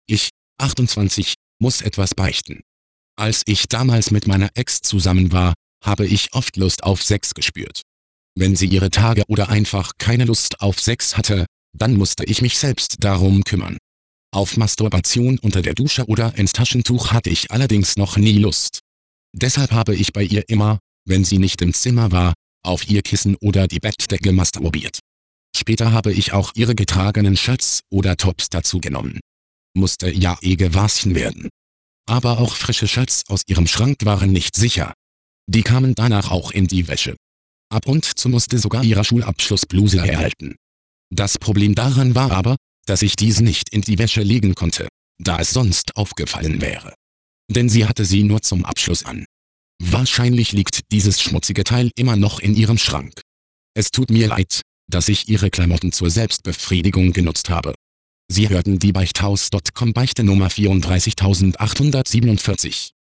Ich, 28, muss etwas beichten. Als ich damals mit meiner Ex zusammen war, habe ich oft Lust auf Sex gespürt. Wenn sie ihre Tage oder einfach keine Lust auf Sex hatte, dann musste ich mich selbst darum kümmern. Auf Masturbation unter der Dusche oder ins Taschentuch hatte ich allerdings noch nie Lust. Deshalb habe ich bei ihr immer, wenn sie nicht im Zimmer war, auf ihr Kissen oder die Bettdecke masturbiert. Später habe ich auch ihre getragenen Shirts oder Tops dazu genommen. Musste ja gewaschen werden. Aber auch frische Shirts aus ihrem Schrank waren nicht sicher. Die kamen danach auch in die Wäsche. Ab und zu musste sogar ihre Schulabschlussbluse erhalten. Das Problem daran war aber, dass ich diese nicht in die Wäsche legen konnte, da es sonst aufgefallen wäre. Denn sie hatte sie nur zum Abschluss an. Wahrscheinlich liegt dieses schmutzige Teil immer noch in ihrem Schrank. Es tut mir leid, dass ich ihre Klamotten zur Selbstbefriedigung genutzt habe. Sie hörten die Beichthaus.com Beichte Nummer 34847.